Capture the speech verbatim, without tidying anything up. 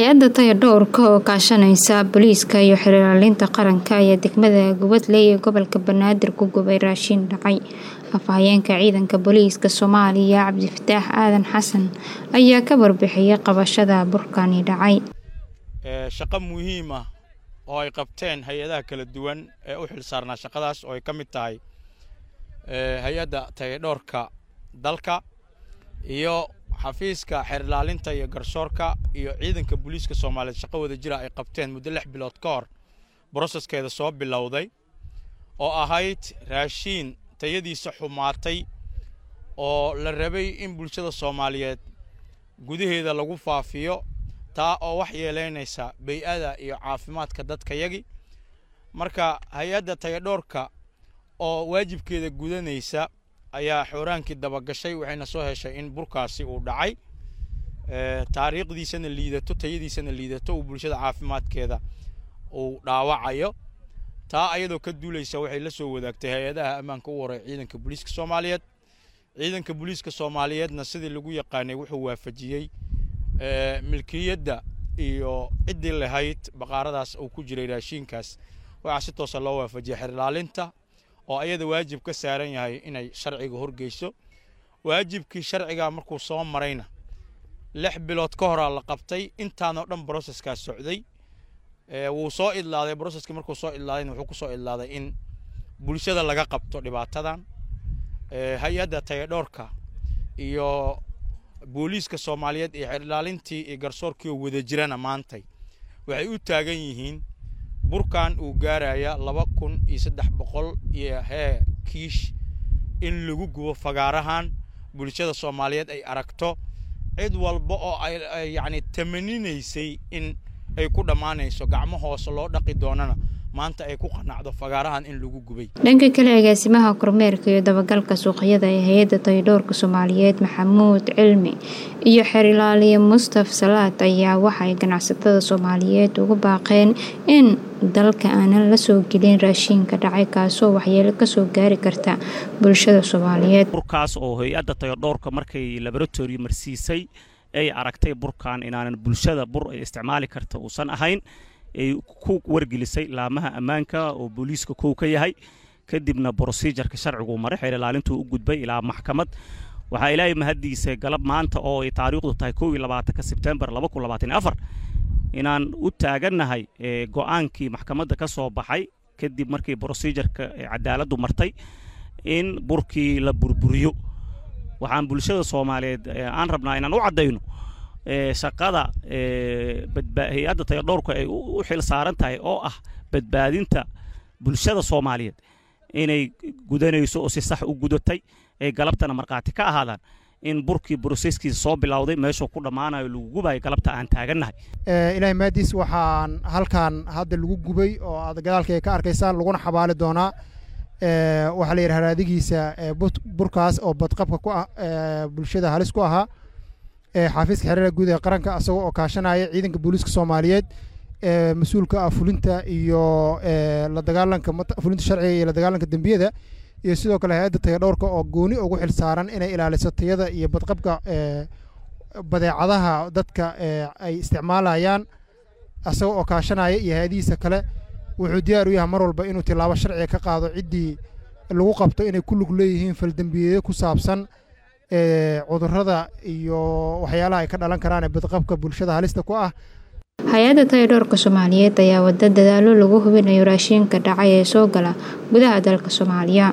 hay-adda tayadhowrka oo kaashanaysa booliiska iyo xiriirlinta qaranka ayaa degmada Gubadley ee gobolka Banaadir ku gubay raashin dhacay. Afhayeenka ciidanka booliiska Soomaaliya Cabdifataax Aadan Xasan ayaa ka warbixiyay qabashada burkani dhacay. ee shaqo muhiim ah oo ay qabteen hay'adaha kala duwan ee u xilsaarnaa shaqadaas oo ay ka mid tahay ee hay'adda tayadhowrka dalka iyo xafiiska xiriirlinta iyo garsoorka iyo ciidanka booliiska Soomaaliyeed shaqo wada jira ay qabteen muddo lix bilood ka hor processkeeda soo bilowday oo ahayd raashin tayadiisa xumaatay oo la rabay in bulshada Soomaaliyeed gudaheeda lagu faafiyo taa oo wax yeeleynaysa bay'ada iyo caafimaadka dadka yagi marka hay'adda tayadhowrka oo waajibkeeda gudanaysa ayaa xoraankii daba gashay waxayna soo heshay in burkaasi uu dhacay ee taariikhdiisana liidato tayadiisana liidato oo bulshada caafimaadkeeda uu dhaawacayo taa ayadoo ka duulaysa waxay la soo wadaagtay hay'adaha ammaanka u waray ciidanka booliiska Soomaaliyeed ciidanka booliiska Soomaaliyeedna sidii lagu yaqaanay wuxuu waafajiyay ee milkiyadda iyo cidii lahayd baqaaradaas uu ku jiray raashinkaas waxa si toos ah loo waafajiyay xiriirlinta oo ayada waajib ka saaran yahay inay sharciga horgeyso waajibkii sharciga markuu soo marayna lix bilood ka hor la qabtay intaan oo dhan processka socday ee wuu soo idlaaday processka markuu soo idlaaday wuxuu ku soo idlaaday in bulshada laga qabto dhibaatadan ee hay'adda tayadhowrka iyo booliiska Soomaaliyeed ee xiriirlintii iyo garsoorkii wada jirana maantay waxay u taagan yihiin burkan uu gaaraya laba kun iyo saddex boqol iyo hee kiish in lagu gubo fagaarahan bulshada Soomaaliyeed ay aragto cid walba oo ay yaani tamaninaysay in ay ku dhamaanayso gacmo hoos loo dhaqi doonana maanta ay ku qanacdo fagaarahan in lagu gubay. Dhanka kale agaasimaha kormeerka iyo dabagalka suuqyada ee hay'adda tayadhowrka Soomaaliyeed Maxamuud Cilmi iyo xiriirlaaliye Mustafa Salaad ayaa waxay ganacsatada Soomaaliyeed ugu baaqeen in dalka aanan la soo gelin raashinka dhacay kaasoo waxyeello ka soo gaari karta bulshada Soomaaliyeed. burkaas oo hay'adda tayadhowrka markay laboratory marsiisay ay aragtay burkan inaanan bulshada bur ay isticmaali karto uusan ahayn ay ku wargelisay laamaha ammaanka oo booliiska koow ka yahay kadibna procedure-ka sharcigu maray xiriirlintu u gudbay ilaa maxkamad waxa ilaahay mahadiisa galab maanta oo ay taariikhdu tahay kow iyo labaatanka September laba kun labaatan iyo afar inaan u taaganahay ee go'aankii maxkamadda ka soo baxay kadib markii procedure-ka cadaaladdu martay in burkii la burburiyo waxaan bulshada Soomaaliyeed aan rabnaa inaan u cadeyno ee shaqada ee badbaadiyada tayadhowrka ay u xil saaran tahay oo ah badbaadinta bulshada Soomaaliyeed inay gudanayso oo si sax u gudatay ee galabtana marqaati ka ahaadaan in burkii processkiisa soo bilowday meesha ku dhamaanayo lagu gubay galabta aan taaganahay ee ilaahay maadis waxaan halkan hadda lagu gubay oo aad gadaalka ka arkaysaan laguna xabaali doonaa ee waxa la yiraahdaa raadigiisa burkaas oo badqabka ku ah bulshada halis ku ahaa ee xafiiska xiriirka guud ee qaranka asagoo oo kaashanaya ciidanka booliiska Soomaaliyeed ee mas'uulka ah fulinta iyo ee la dagaalanka fulinta sharciga iyo la dagaalanka dambiyada iyo sidoo kale hay'adda tayadhowrka oo gooni ugu xil saaran inay ilaaliso tayada iyo badqabka ee badeecadaha dadka ee ay isticmaalayaan asagoo oo kaashanaya iyo hay'adihiisa kale wuxuu diyaar u yahay mar walba inuu tilaabo sharci ka qaado cidii lagu qabto inay ku lug leeyihiin fal dambiyeed ku saabsan ee cudurrada iyo waxyaalaha ay ka dhalan karaan badqabka bulshada halista ku ah. Hay'adda tayadhowrka Soomaaliyeed ayaa wada dadaalo lagu hubinayo raashinka dhacay ee soo gala gudaha dalka Soomaaliya.